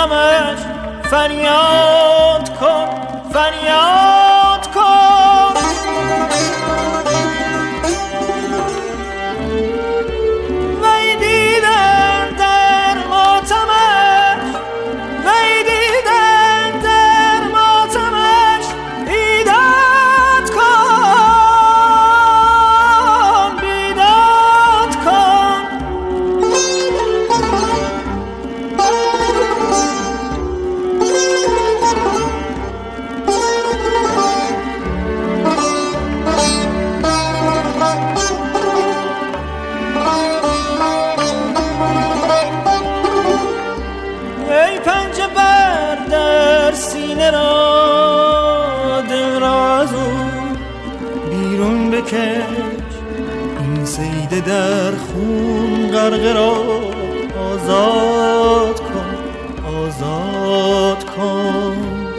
ماتمش فریاد کن فریاد کن. وی دیدن در ماتمش وی دیدن در ماتمش بیداد کن بیداد کن. ای پنجه بر در سینه را دل را از او بیرون بکش. این صید در خون غرقه را آزاد کن آزاد کن.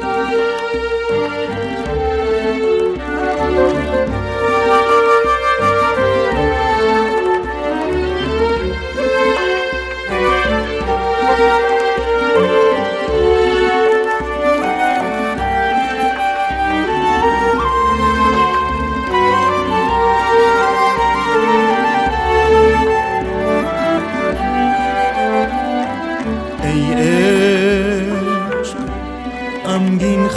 غمگین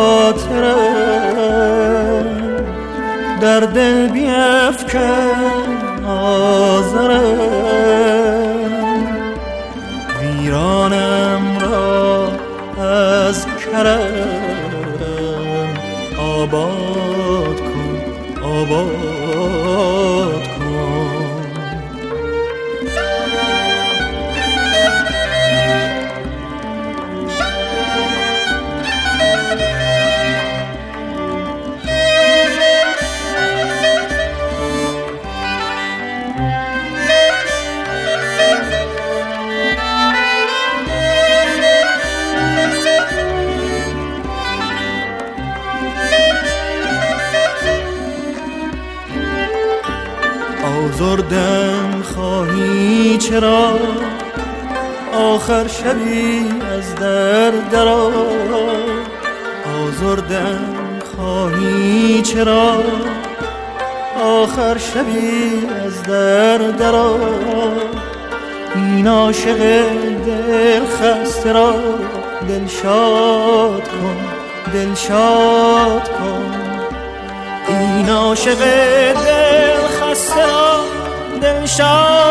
خاطرم در دل بیفکن آزرم. ویرانم را از کرم آباد کن آباد کن. آزردم خواهی چرا آخر شبی از در درآ. آزردم خواهی چرا آخر شبی از در درآ. این عاشق دل خسته را دلشاد کن دلشاد کن. این عاشق دل خسته را دلشاد